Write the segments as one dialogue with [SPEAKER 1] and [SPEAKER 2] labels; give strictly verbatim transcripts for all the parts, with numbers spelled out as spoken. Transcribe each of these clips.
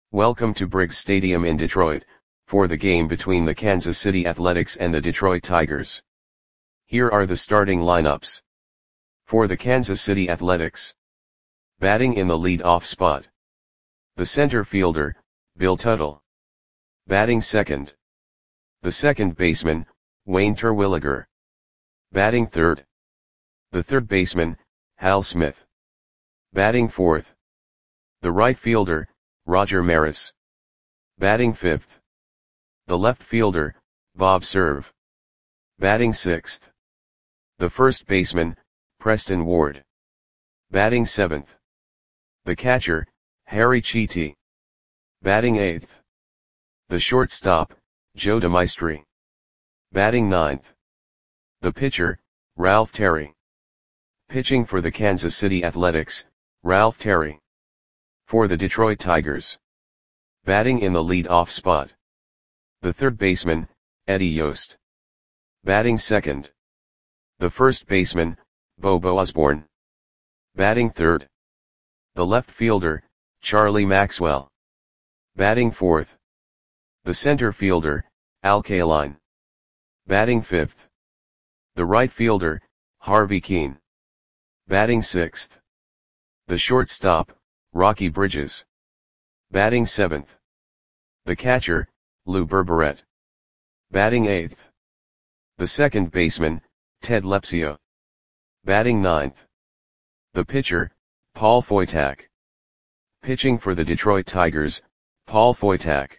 [SPEAKER 1] Welcome to Briggs Stadium in Detroit, for the game between the Kansas City Athletics and the Detroit Tigers. Here are the starting lineups. For the Kansas City Athletics. Batting in the lead-off spot. The center fielder, Bill Tuttle. Batting second. The second baseman, Wayne Terwilliger. Batting third. The third baseman, Hal Smith. Batting fourth. The right fielder, Roger Maris. Batting fifth. The left fielder, Bob Cerv. Batting sixth. The first baseman, Preston Ward. Batting seventh. The catcher, Harry Chiti. Batting eighth. The shortstop, Joe DeMaestri. Batting ninth. The pitcher, Ralph Terry. Pitching for the Kansas City Athletics, Ralph Terry. For the Detroit Tigers. Batting in the lead-off spot. The third baseman, Eddie Yost. Batting second. The first baseman, Bobo Osborne. Batting third. The left fielder, Charlie Maxwell. Batting fourth. The center fielder, Al Kaline. Batting fifth. The right fielder, Harvey Keene. Batting sixth. The shortstop, Rocky Bridges. Batting seventh. The catcher, Lou Berberet. Batting eighth. The second baseman, Ted Lepsio. Batting ninth. The pitcher, Paul Foytak. Pitching for the Detroit Tigers, Paul Foytak.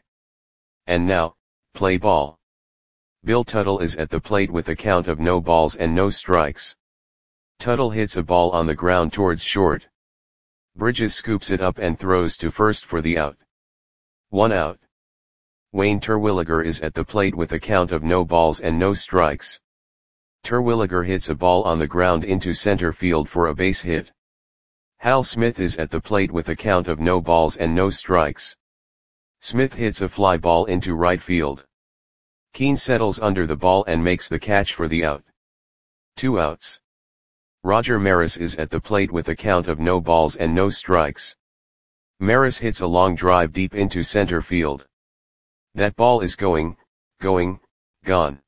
[SPEAKER 1] And now, play ball. Bill Tuttle is at the plate with a count of no balls and no strikes. Tuttle hits a ball on the ground towards short. Bridges scoops it up and throws to first for the out. One out. Wayne Terwilliger is at the plate with a count of no balls and no strikes. Terwilliger hits a ball on the ground into center field for a base hit. Hal Smith is at the plate with a count of no balls and no strikes. Smith hits a fly ball into right field. Keene settles under the ball and makes the catch for the out. Two outs. Roger Maris is at the plate with a count of no balls and no strikes. Maris hits a long drive deep into center field. That ball is going, going, gone.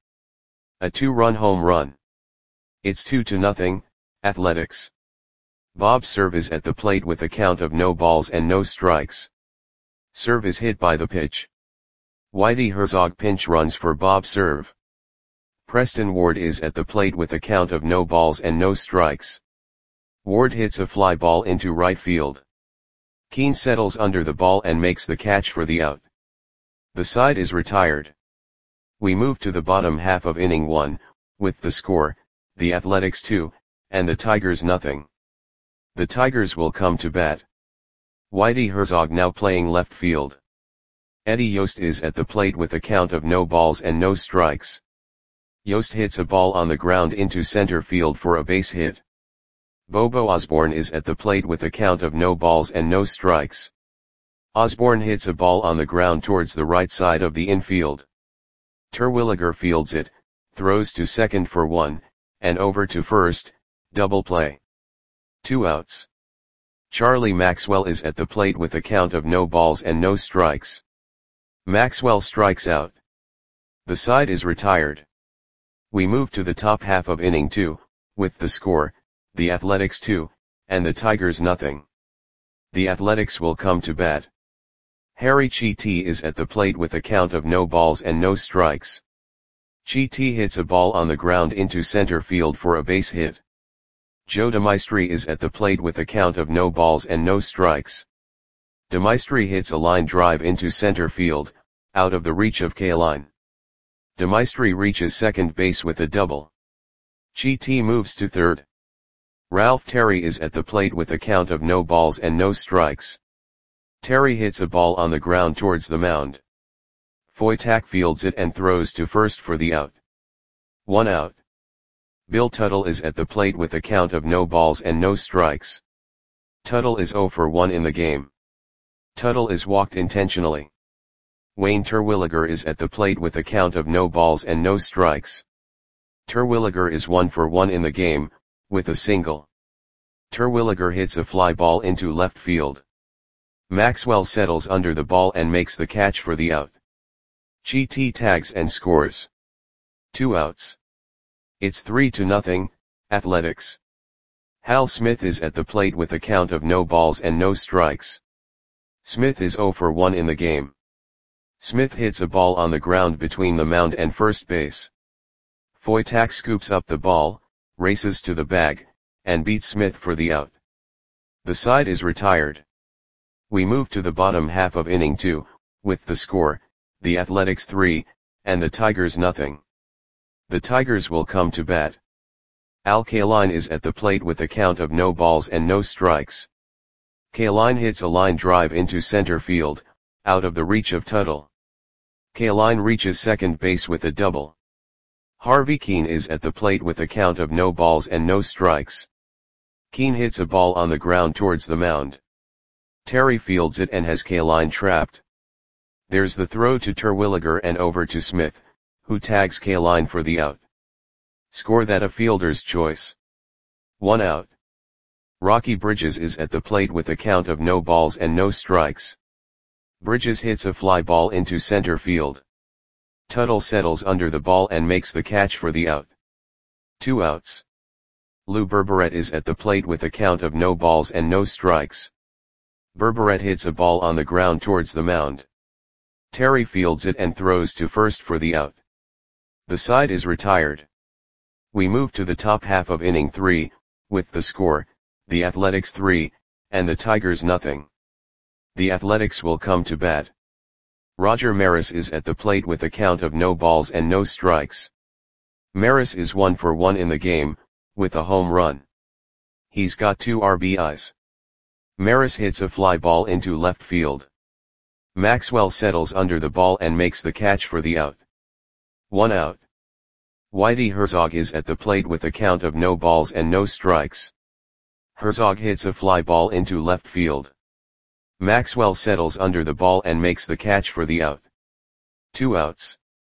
[SPEAKER 1] A two-run home run. It's two to nothing, Athletics. Bob Cerv is at the plate with a count of no balls and no strikes. Cerv is hit by the pitch. Whitey Herzog pinch runs for Bob Cerv. Preston Ward is at the plate with a count of no balls and no strikes. Ward hits a fly ball into right field. Keene settles under the ball and makes the catch for the out. The side is retired. We move to the bottom half of inning one, with the score, the Athletics two, and the Tigers nothing. The Tigers will come to bat. Whitey Herzog now playing left field. Eddie Yost is at the plate with a count of no balls and no strikes. Yost hits a ball on the ground into center field for a base hit. Bobo Osborne is at the plate with a count of no balls and no strikes. Osborne hits a ball on the ground towards the right side of the infield. Terwilliger fields it, throws to second for one, and over to first, double play. Two outs. Charlie Maxwell is at the plate with a count of no balls and no strikes. Maxwell strikes out. The side is retired. We move to the top half of inning two, with the score, the Athletics two, and the Tigers nothing. The Athletics will come to bat. Harry Chiti is at the plate with a count of no balls and no strikes. Chiti hits a ball on the ground into center field for a base hit. Joe DeMaestri is at the plate with a count of no balls and no strikes. DeMaestri hits a line drive into center field, out of the reach of Kaline. DeMaestri reaches second base with a double. Chiti moves to third. Ralph Terry is at the plate with a count of no balls and no strikes. Terry hits a ball on the ground towards the mound. Foytak fields it and throws to first for the out. One out. Bill Tuttle is at the plate with a count of no balls and no strikes. Tuttle is zero for one in the game. Tuttle is walked intentionally. Wayne Terwilliger is at the plate with a count of no balls and no strikes. Terwilliger is one for one in the game, with a single. Terwilliger hits a fly ball into left field. Maxwell settles under the ball and makes the catch for the out. Chi T tags and scores. Two outs. It's three to nothing, Athletics. Hal Smith is at the plate with a count of no balls and no strikes. Smith is oh for one in the game. Smith hits a ball on the ground between the mound and first base. Foytak scoops up the ball, races to the bag, and beats Smith for the out. The side is retired. We move to the bottom half of inning two, with the score, the Athletics three, and the Tigers nothing. The Tigers will come to bat. Al Kaline is at the plate with a count of no balls and no strikes. Kaline hits a line drive into center field, out of the reach of Tuttle. Kaline reaches second base with a double. Harvey Keene is at the plate with a count of no balls and no strikes. Keene hits a ball on the ground towards the mound. Terry fields it and has Kaline trapped. There's the throw to Terwilliger and over to Smith, who tags Kaline for the out. Score that a fielder's choice. One out. Rocky Bridges is at the plate with a count of no balls and no strikes. Bridges hits a fly ball into center field. Tuttle settles under the ball and makes the catch for the out. Two outs. Lou Berberet is at the plate with a count of no balls and no strikes. Berberet hits a ball on the ground towards the mound. Terry fields it and throws to first for the out. The side is retired. We move to the top half of inning three, with the score, the Athletics three, and the Tigers nothing. The Athletics will come to bat. Roger Maris is at the plate with a count of no balls and no strikes. Maris is one for one in the game, with a home run. He's got two R B Is. Maris hits a fly ball into left field. Maxwell settles under the ball and makes the catch for the out. One out. Whitey Herzog is at the plate with a count of no balls and no strikes. Herzog hits a fly ball into left field. Maxwell settles under the ball and makes the catch for the out. Two outs.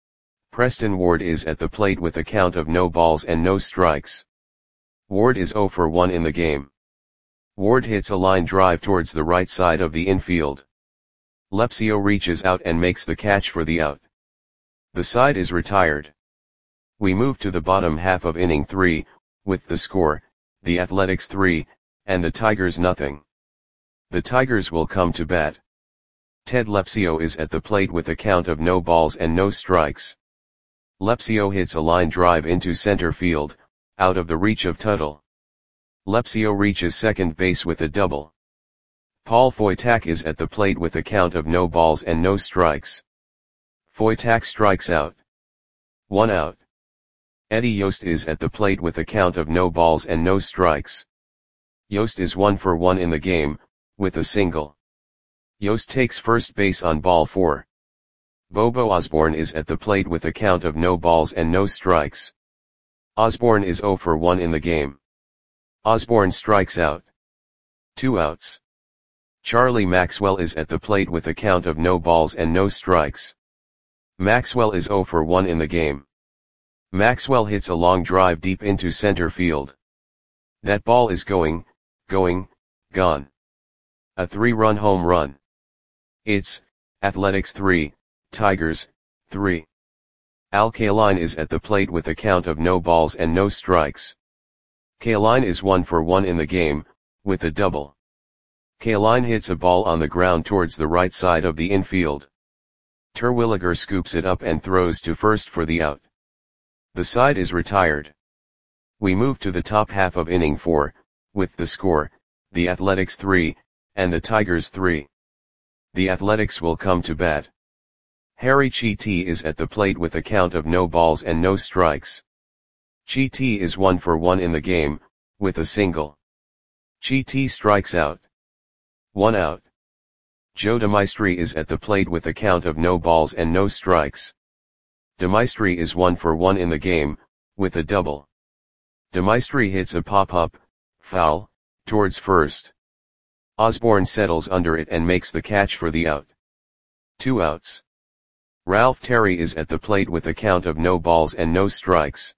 [SPEAKER 1] Preston Ward is at the plate with a count of no balls and no strikes. Ward is oh for one in the game. Ward hits a line drive towards the right side of the infield. Lepsio reaches out and makes the catch for the out. The side is retired. We move to the bottom half of inning three, with the score, the Athletics three, and the Tigers nothing. The Tigers will come to bat. Ted Lepsio is at the plate with a count of no balls and no strikes. Lepsio hits a line drive into center field, out of the reach of Tuttle. Lepsio reaches second base with a double. Paul Foytak is at the plate with a count of no balls and no strikes. Foytak strikes out. One out. Eddie Yost is at the plate with a count of no balls and no strikes. Yost is one for one in the game, with a single. Yost takes first base on ball four. Bobo Osborne is at the plate with a count of no balls and no strikes. Osborne is oh for one in the game. Osborne strikes out. Two outs. Charlie Maxwell is at the plate with a count of no balls and no strikes. Maxwell is oh for one in the game. Maxwell hits a long drive deep into center field. That ball is going, going, gone. A three-run home run. It's Athletics three, Tigers three. Al Kaline is at the plate with a count of no balls and no strikes. Kaline is one for one in the game, with a double. Kaline hits a ball on the ground towards the right side of the infield. Terwilliger scoops it up and throws to first for the out. The side is retired. We move to the top half of inning four, with the score, the Athletics three, and the Tigers three. The Athletics will come to bat. Harry Chi T is at the plate with a count of no balls and no strikes. Chi T is one for one in the game, with a single. Chi T strikes out. One out. Joe DeMaestri is at the plate with a count of no balls and no strikes. DeMaestri is one for one in the game, with a double. DeMaestri hits a pop-up, foul, towards first. Osborne settles under it and makes the catch for the out. Two outs. Ralph Terry is at the plate with a count of no balls and no strikes.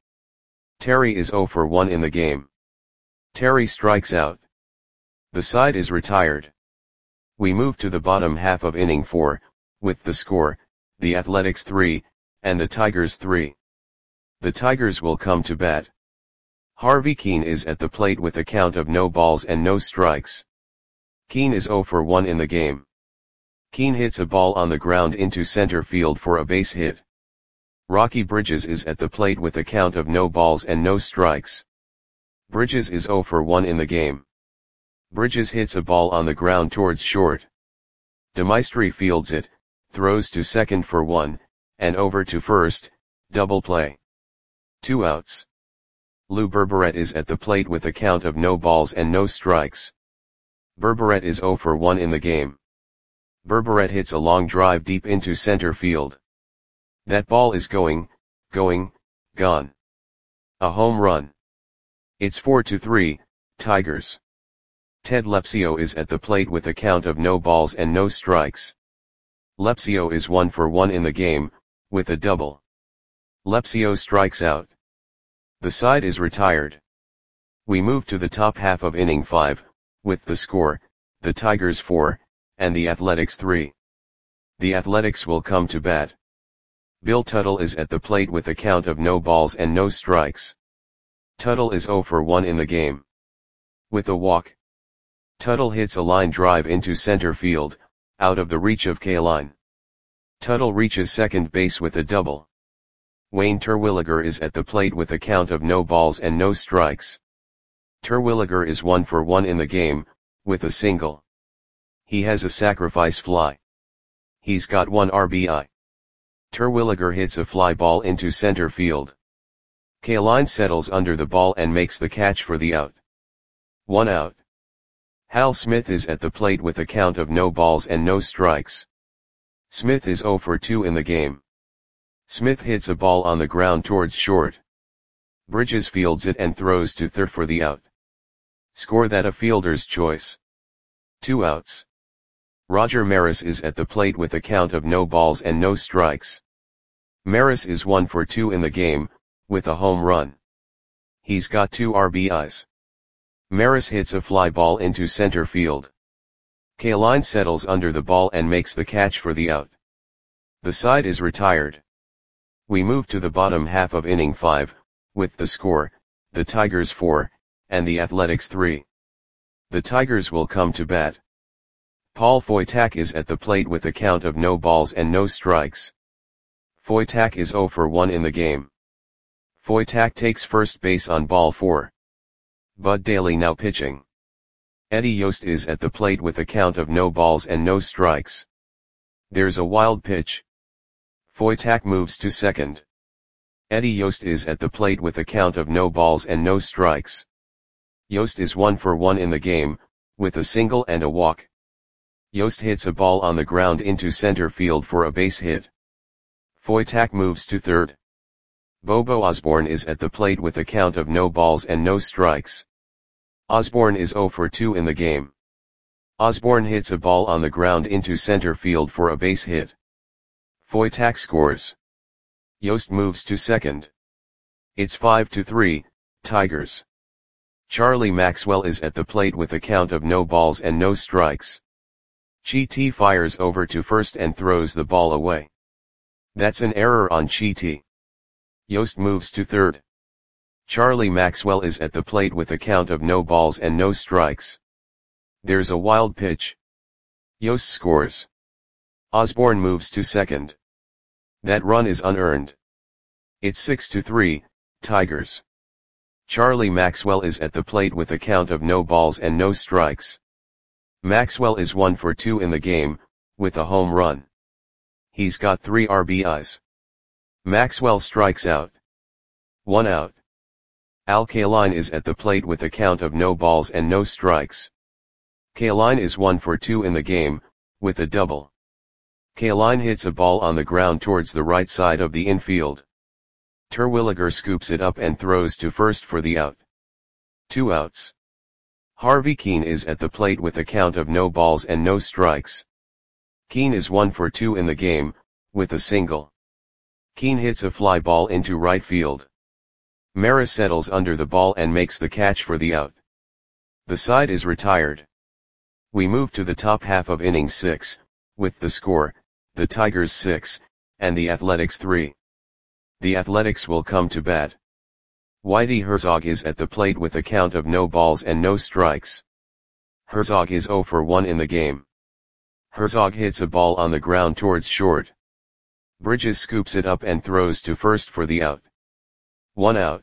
[SPEAKER 1] Terry is oh for one in the game. Terry strikes out. The side is retired. We move to the bottom half of inning four, with the score, the Athletics three, and the Tigers three. The Tigers will come to bat. Harvey Kuenn is at the plate with a count of no balls and no strikes. Kuenn is oh for one in the game. Kuenn hits a ball on the ground into center field for a base hit. Rocky Bridges is at the plate with a count of no balls and no strikes. Bridges is oh for one in the game. Bridges hits a ball on the ground towards short. DeMaestri fields it, throws to second for one, and over to first, double play. Two outs. Lou Berberet is at the plate with a count of no balls and no strikes. Berberet is oh for one in the game. Berberet hits a long drive deep into center field. That ball is going, going, gone. A home run. It's four to three, Tigers. Ted Lepsio is at the plate with a count of no balls and no strikes. Lepsio is one for one in the game, with a double. Lepsio strikes out. The side is retired. We move to the top half of inning five, with the score, the Tigers four, and the Athletics three. The Athletics will come to bat. Bill Tuttle is at the plate with a count of no balls and no strikes. Tuttle is oh for one in the game. With a walk. Tuttle hits a line drive into center field, out of the reach of Kaline. Tuttle reaches second base with a double. Wayne Terwilliger is at the plate with a count of no balls and no strikes. Terwilliger is one for one in the game, with a single. He has a sacrifice fly. He's got one R B I. Terwilliger hits a fly ball into center field. Kaline settles under the ball and makes the catch for the out. One out. Hal Smith is at the plate with a count of no balls and no strikes. Smith is oh for two in the game. Smith hits a ball on the ground towards short. Bridges fields it and throws to third for the out. Score that a fielder's choice. Two outs. Roger Maris is at the plate with a count of no balls and no strikes. Maris is one for two in the game, with a home run. He's got two R B Is. Maris hits a fly ball into center field. Kaline settles under the ball and makes the catch for the out. The side is retired. We move to the bottom half of inning five, with the score, the Tigers four, and the Athletics three. The Tigers will come to bat. Paul Foytak is at the plate with a count of no balls and no strikes. Foytak is oh for one in the game. Foytak takes first base on ball four. Bud Daly now pitching. Eddie Yost is at the plate with a count of no balls and no strikes. There's a wild pitch. Foytak moves to second. Eddie Yost is at the plate with a count of no balls and no strikes. Yost is one for one in the game, with a single and a walk. Yost hits a ball on the ground into center field for a base hit. Foytak moves to third. Bobo Osborne is at the plate with a count of no balls and no strikes. Osborne is oh for two in the game. Osborne hits a ball on the ground into center field for a base hit. Foytak scores. Yost moves to second. It's five to three, Tigers. Charlie Maxwell is at the plate with a count of no balls and no strikes. Chiti fires over to first and throws the ball away. That's an error on Chiti. Yost moves to third. Charlie Maxwell is at the plate with a count of no balls and no strikes. There's a wild pitch. Yost scores. Osborne moves to second. That run is unearned. It's six to three, Tigers. Charlie Maxwell is at the plate with a count of no balls and no strikes. Maxwell is one for two in the game, with a home run. He's got three R B Is. Maxwell strikes out. One out. Al Kaline is at the plate with a count of no balls and no strikes. Kaline is one for two in the game, with a double. Kaline hits a ball on the ground towards the right side of the infield. Terwilliger scoops it up and throws to first for the out. Two outs. Harvey Kuenn is at the plate with a count of no balls and no strikes. Kuenn is one for two in the game, with a single. Kuenn hits a fly ball into right field. Maris settles under the ball and makes the catch for the out. The side is retired. We move to the top half of inning six, with the score, the Tigers six, and the Athletics three. The Athletics will come to bat. Whitey Herzog is at the plate with a count of no balls and no strikes. Herzog is oh for one in the game. Herzog hits a ball on the ground towards short. Bridges scoops it up and throws to first for the out. One out.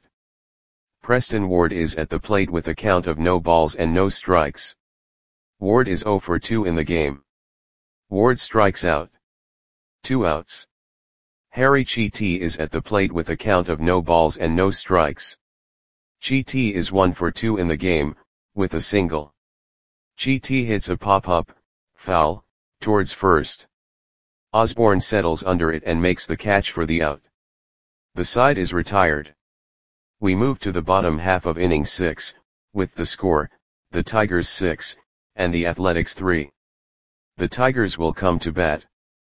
[SPEAKER 1] Preston Ward is at the plate with a count of no balls and no strikes. Ward is oh for two in the game. Ward strikes out. Two outs. Harry Chiti is at the plate with a count of no balls and no strikes. Chiti is one for two in the game, with a single. Chiti hits a pop-up, foul, towards first. Osborne settles under it and makes the catch for the out. The side is retired. We move to the bottom half of inning six, with the score, the Tigers six, and the Athletics three. The Tigers will come to bat.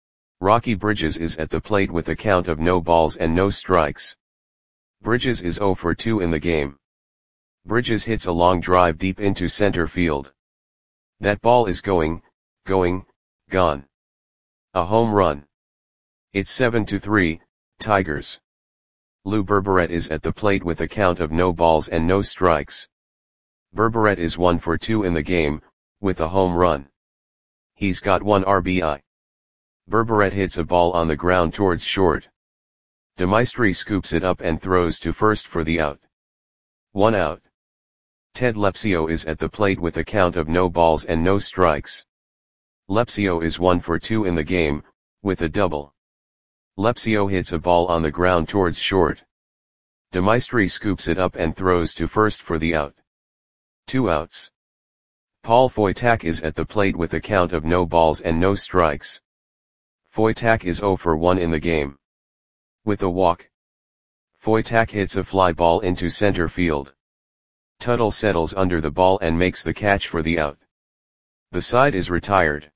[SPEAKER 1] Rocky Bridges is at the plate with a count of no balls and no strikes. Bridges is oh for two in the game. Bridges hits a long drive deep into center field. That ball is going, going, gone. A home run. It's seven to three, Tigers. Lou Berberet is at the plate with a count of no balls and no strikes. Berberet is one for two in the game, with a home run. He's got one R B I. Berberet hits a ball on the ground towards short. DeMaestri scoops it up and throws to first for the out. One out. Ted Lepsio is at the plate with a count of no balls and no strikes. Lepsio is one for two in the game, with a double. Lepsio hits a ball on the ground towards short. DeMaestri scoops it up and throws to first for the out. Two outs. Paul Foytak is at the plate with a count of no balls and no strikes. Foytak is oh for one in the game. With a walk. Foytak hits a fly ball into center field. Tuttle settles under the ball and makes the catch for the out. The side is retired.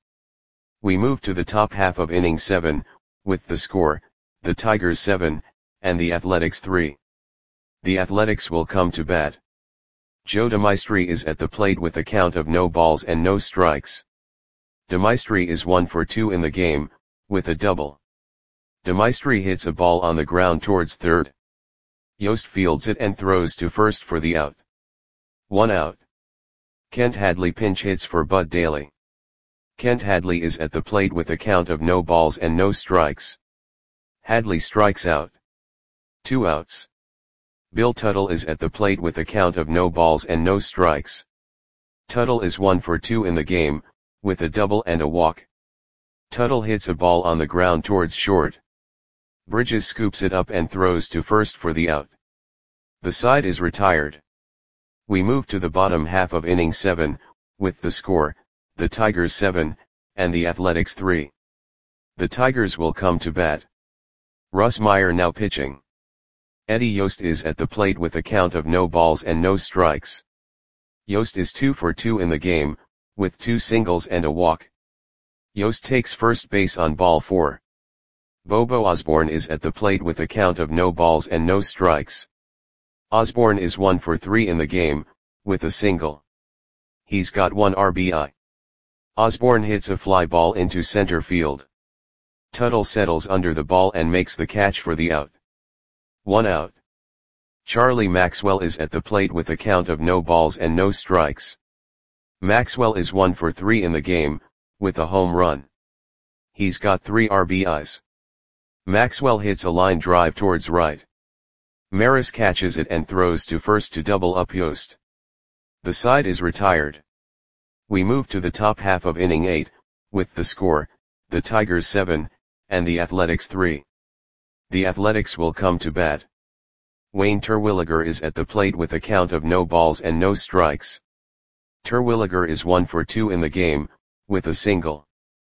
[SPEAKER 1] We move to the top half of inning seven, with the score, the Tigers seven, and the Athletics three. The Athletics will come to bat. Joe DeMaestri is at the plate with a count of no balls and no strikes. DeMaestri is one for two in the game, with a double. DeMaestri hits a ball on the ground towards third. Yost fields it and throws to first for the out. One out. Kent Hadley pinch hits for Bud Daly. Kent Hadley is at the plate with a count of no balls and no strikes. Hadley strikes out. Two outs. Bill Tuttle is at the plate with a count of no balls and no strikes. Tuttle is one for two in the game, with a double and a walk. Tuttle hits a ball on the ground towards short. Bridges scoops it up and throws to first for the out. The side is retired. We move to the bottom half of inning seven, with the score, the Tigers seven, and the Athletics three. The Tigers will come to bat. Russ Meyer now pitching. Eddie Yost is at the plate with a count of no balls and no strikes. Yost is two for two in the game, with two singles and a walk. Yost takes first base on ball four. Bobo Osborne is at the plate with a count of no balls and no strikes. Osborne is one for three in the game, with a single. He's got one R B I. Osborne hits a fly ball into center field. Tuttle settles under the ball and makes the catch for the out. One out. Charlie Maxwell is at the plate with a count of no balls and no strikes. Maxwell is one for three in the game, with a home run. He's got three R B Is. Maxwell hits a line drive towards right. Maris catches it and throws to first to double up Yost. The side is retired. We move to the top half of inning eight, with the score, the Tigers seven, and the Athletics three. The Athletics will come to bat. Wayne Terwilliger is at the plate with a count of no balls and no strikes. Terwilliger is one for two in the game, with a single.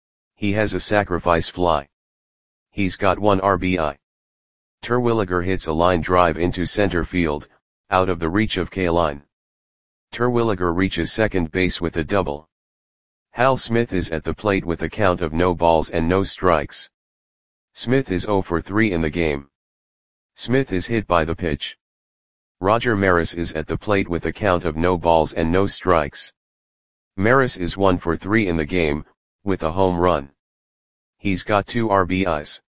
[SPEAKER 1] He has a sacrifice fly. He's got one R B I. Terwilliger hits a line drive into center field, out of the reach of Kaline. Terwilliger reaches second base with a double. Hal Smith is at the plate with a count of no balls and no strikes. Smith is oh for three in the game. Smith is hit by the pitch. Roger Maris is at the plate with a count of no balls and no strikes. Maris is one for three in the game, with a home run. He's got two R B Is.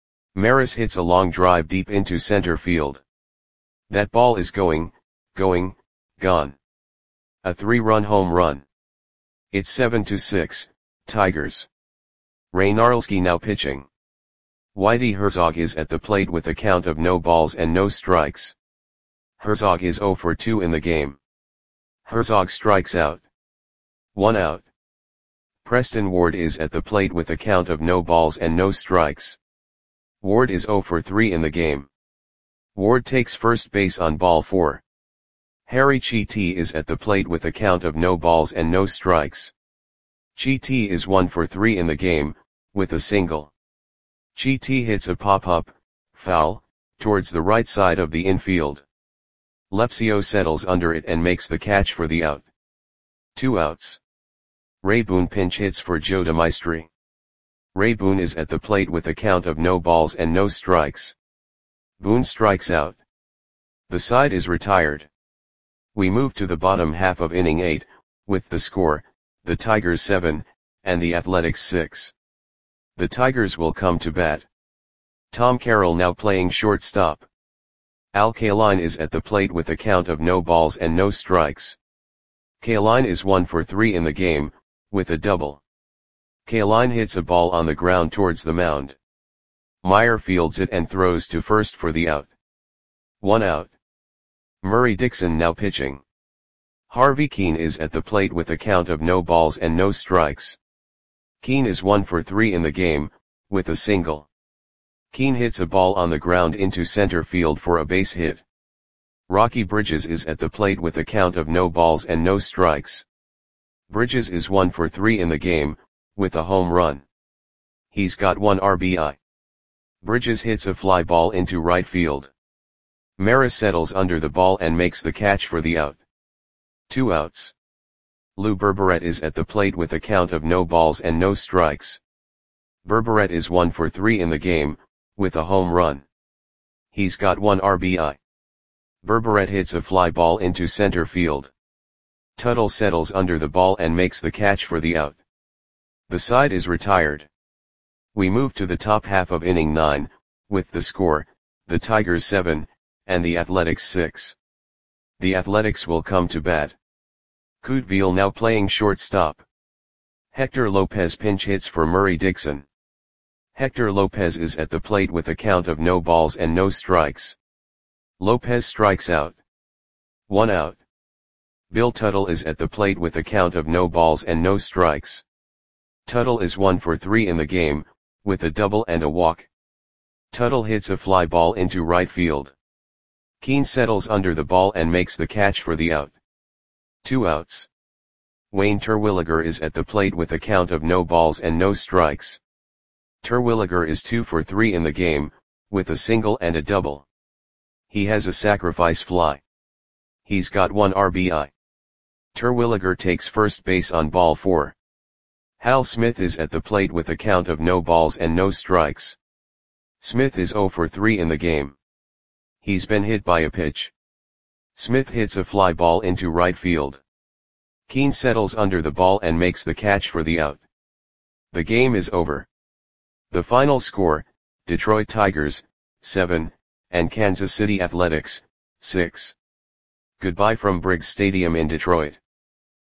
[SPEAKER 1] Maris hits a long drive deep into center field. That ball is going, going, gone. A three-run home run. It's seven to six, Tigers. Ray Narlski now pitching. Whitey Herzog is at the plate with a count of no balls and no strikes. Herzog is zero for two in the game. Herzog strikes out. One out. Preston Ward is at the plate with a count of no balls and no strikes. Ward is zero for three in the game. Ward takes first base on ball four. Harry Chiti is at the plate with a count of no balls and no strikes. Chiti is one for three in the game, with a single. Chiti hits a pop-up, foul, towards the right side of the infield. Lepsio settles under it and makes the catch for the out. Two outs. Ray Boone pinch hits for Joe DeMaestri. Ray Boone is at the plate with a count of no balls and no strikes. Boone strikes out. The side is retired. We move to the bottom half of inning eight, with the score, the Tigers seven, and the Athletics six. The Tigers will come to bat. Tom Carroll now playing shortstop. Al Kaline is at the plate with a count of no balls and no strikes. Kaline is one for three in the game, with a double. Kaline hits a ball on the ground towards the mound. Meyer fields it and throws to first for the out. One out. Murray Dixon now pitching. Harvey Keene is at the plate with a count of no balls and no strikes. Keene is one for three in the game, with a single. Keene hits a ball on the ground into center field for a base hit. Rocky Bridges is at the plate with a count of no balls and no strikes. Bridges is one for three in the game, with a home run. He's got one R B I. Bridges hits a fly ball into right field. Maris settles under the ball and makes the catch for the out. Two outs. Lou Berberet is at the plate with a count of no balls and no strikes. Berberet is one for three in the game, with a home run. He's got one R B I. Berberet hits a fly ball into center field. Tuttle settles under the ball and makes the catch for the out. The side is retired. We move to the top half of inning nine, with the score, the Tigers seven, and the Athletics six. The Athletics will come to bat. Couteville now playing shortstop. Hector Lopez pinch hits for Murray Dixon. Hector Lopez is at the plate with a count of no balls and no strikes. Lopez strikes out. One out. Bill Tuttle is at the plate with a count of no balls and no strikes. Tuttle is one for three in the game, with a double and a walk. Tuttle hits a fly ball into right field. Keene settles under the ball and makes the catch for the out. Two outs. Wayne Terwilliger is at the plate with a count of no balls and no strikes. Terwilliger is two for three in the game, with a single and a double. He has a sacrifice fly. He's got one R B I. Terwilliger takes first base on ball four. Hal Smith is at the plate with a count of no balls and no strikes. Smith is zero for three in the game. He's been hit by a pitch. Smith hits a fly ball into right field. Keene settles under the ball and makes the catch for the out. The game is over. The final score, Detroit Tigers, seven, and Kansas City Athletics, six. Goodbye from Briggs Stadium in Detroit.